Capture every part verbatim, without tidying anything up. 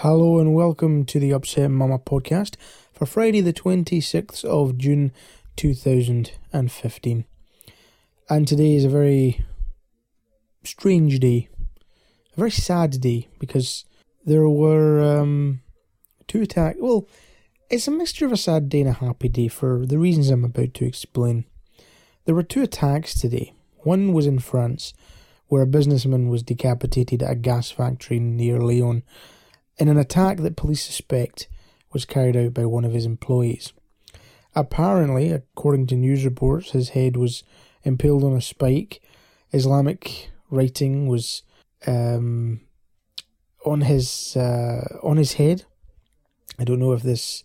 Hello and welcome to the Upset Mama podcast for Friday the twenty-sixth of June two thousand fifteen. And today is a very strange day, a very sad day, because there were um, two attacks. Well, it's a mixture of a sad day and a happy day for the reasons I'm about to explain. There were two attacks today. One was in France, where a businessman was decapitated at a gas factory near Lyon, in an attack that police suspect was carried out by one of his employees. Apparently, according to news reports, his head was impaled on a spike. Islamic writing was um, on his uh, on his head. I don't know if this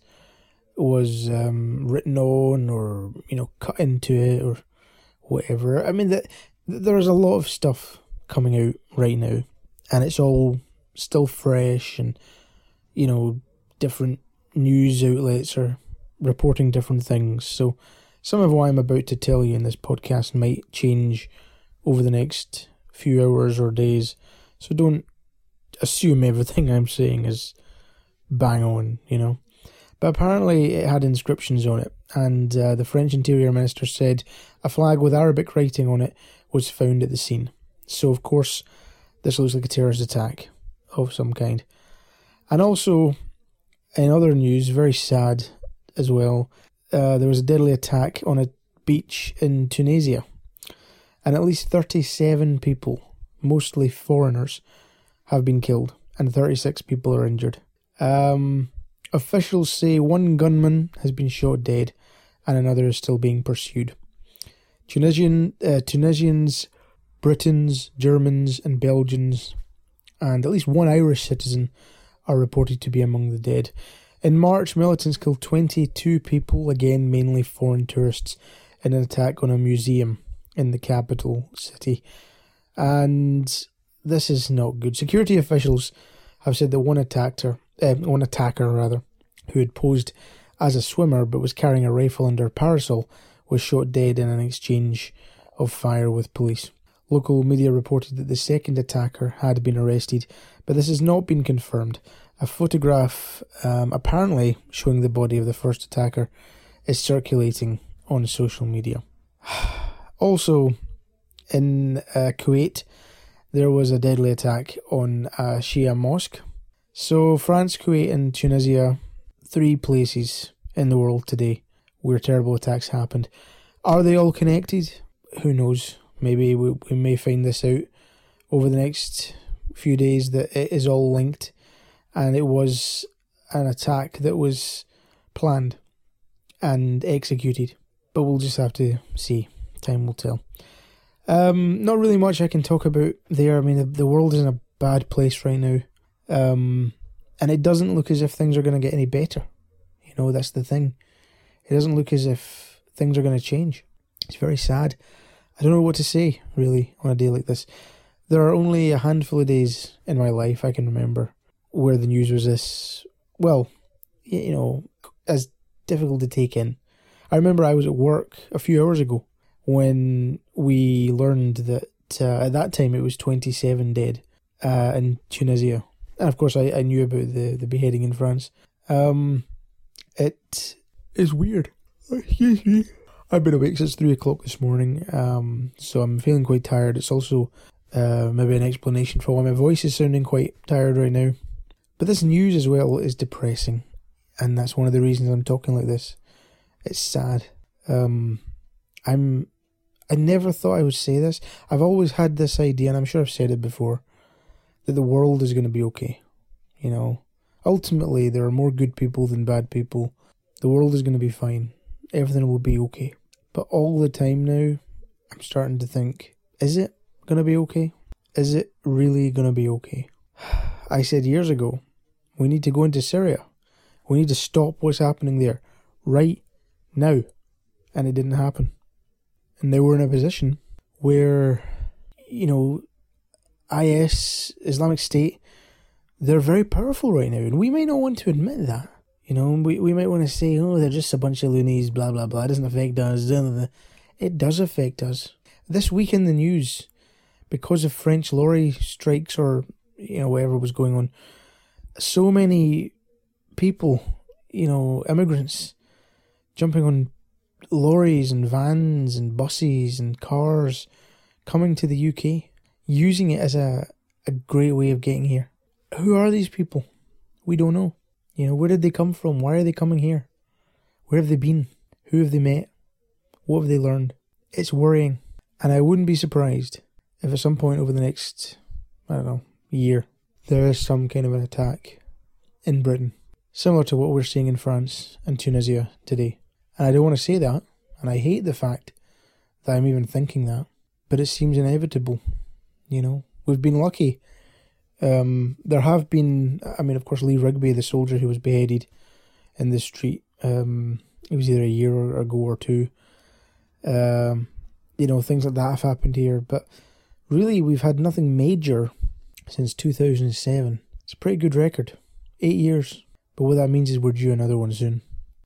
was um, written on or you know cut into it or whatever. I mean, that there's a lot of stuff coming out right now, and it's all still fresh, and you know different news outlets are reporting different things, so some of what I'm about to tell you in this podcast might change over the next few hours or days, so don't assume everything I'm saying is bang on, you know. But apparently it had inscriptions on it, and uh, the French Interior Minister said a flag with Arabic writing on it was found at the scene. So of course this looks like a terrorist attack of some kind. And also, in other news, very sad as well, uh, there was a deadly attack on a beach in Tunisia, and at least thirty-seven people, mostly foreigners, have been killed, and thirty-six people are injured. Um, officials say one gunman has been shot dead, and another is still being pursued. Tunisian, uh, Tunisians, Britons, Germans, and Belgians, and at least one Irish citizen are reported to be among the dead. In March, militants killed twenty-two people, again mainly foreign tourists, in an attack on a museum in the capital city. And this is not good. Security officials have said that one attacker, uh, one attacker rather, who had posed as a swimmer but was carrying a rifle under a parasol, was shot dead in an exchange of fire with police. Local media reported that the second attacker had been arrested, but this has not been confirmed. A photograph, um, apparently showing the body of the first attacker, is circulating on social media. Also, in uh, Kuwait, there was a deadly attack on a Shia mosque. So France, Kuwait and Tunisia, three places in the world today where terrible attacks happened. Are they all connected? Who knows? Maybe we, we may find this out over the next few days, that it is all linked and it was an attack that was planned and executed. But we'll just have to see. Time will tell. Um, not really much I can talk about there. I mean, the, the world is in a bad place right now. Um, and it doesn't look as if things are going to get any better. You know, that's the thing. It doesn't look as if things are going to change. It's very sad. I don't know what to say, really, on a day like this. There are only a handful of days in my life I can remember where the news was this, well, you know, as difficult to take in. I remember I was at work a few hours ago when we learned that uh, at that time it was twenty-seven dead uh, in Tunisia. And of course I, I knew about the, the beheading in France. Um, it is weird. Excuse me. I've been awake since three o'clock this morning, um, so I'm feeling quite tired. It's also uh, maybe an explanation for why my voice is sounding quite tired right now. But this news as well is depressing, and that's one of the reasons I'm talking like this. It's sad. Um, I'm. I never thought I would say this. I've always had this idea, and I'm sure I've said it before, that the world is going to be okay. You know, ultimately there are more good people than bad people. The world is going to be fine. Everything will be okay. But all the time now, I'm starting to think, is it going to be okay? Is it really going to be okay? I said years ago, we need to go into Syria. We need to stop what's happening there right now. And it didn't happen. And now we're in a position where, you know, I S, Islamic State, they're very powerful right now. And we may not want to admit that. You know, we, we might want to say, oh, they're just a bunch of loonies, blah, blah, blah. It doesn't affect us. It does affect us. This week in the news, because of French lorry strikes or, you know, whatever was going on, so many people, you know, immigrants, jumping on lorries and vans and buses and cars, coming to the U K, using it as a, a great way of getting here. Who are these people? We don't know. You know, where did they come from? Why are they coming here? Where have they been? Who have they met? What have they learned? It's worrying. And I wouldn't be surprised if at some point over the next, I don't know, year, there is some kind of an attack in Britain, similar to what we're seeing in France and Tunisia today. And I don't want to say that, and I hate the fact that I'm even thinking that, but it seems inevitable. You know, we've been lucky. Um, there have been, I mean, of course, Lee Rigby, the soldier who was beheaded in the street, um, it was either a year ago or two. Um, you know, things like that have happened here, but really we've had nothing major since two thousand seven. It's a pretty good record. Eight years. But what that means is we're due another one soon.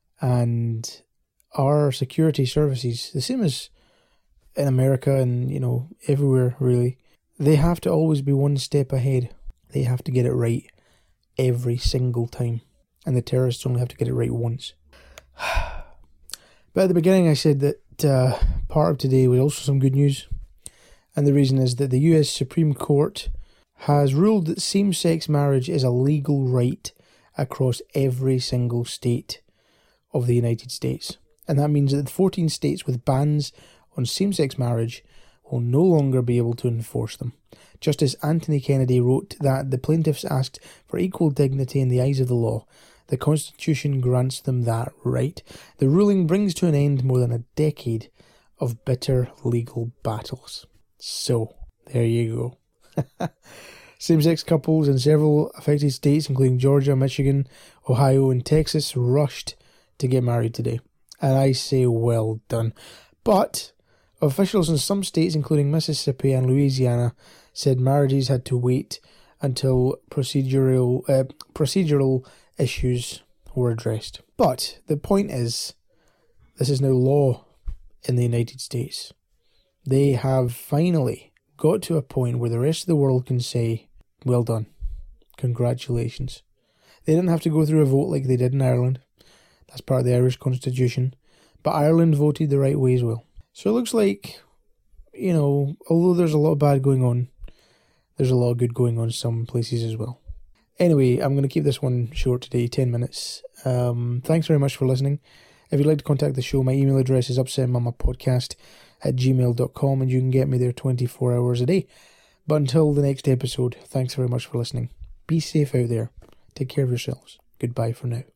And our security services, the same as in America and, you know, everywhere really, they have to always be one step ahead. They have to get it right every single time. And the terrorists only have to get it right once. But at the beginning I said that uh, part of today was also some good news. And the reason is that the U S Supreme Court has ruled that same-sex marriage is a legal right across every single state of the United States. And that means that the fourteen states with bans on same-sex marriage will no longer be able to enforce them. Justice Anthony Kennedy wrote that the plaintiffs asked for equal dignity in the eyes of the law. The Constitution grants them that right. The ruling brings to an end more than a decade of bitter legal battles. So, there you go. Same-sex couples in several affected states, including Georgia, Michigan, Ohio, and Texas, rushed to get married today. And I say well done. But officials in some states, including Mississippi and Louisiana, said marriages had to wait until procedural uh, procedural issues were addressed. But the point is, this is now law in the United States. They have finally got to a point where the rest of the world can say, well done, congratulations. They didn't have to go through a vote like they did in Ireland. That's part of the Irish Constitution. But Ireland voted the right way as well. So it looks like, you know, although there's a lot of bad going on, there's a lot of good going on some places as well. Anyway, I'm going to keep this one short today, ten minutes. Um, thanks very much for listening. If you'd like to contact the show, my email address is upsetmamapodcast at gmail dot com, and you can get me there twenty-four hours a day. But until the next episode, thanks very much for listening. Be safe out there. Take care of yourselves. Goodbye for now.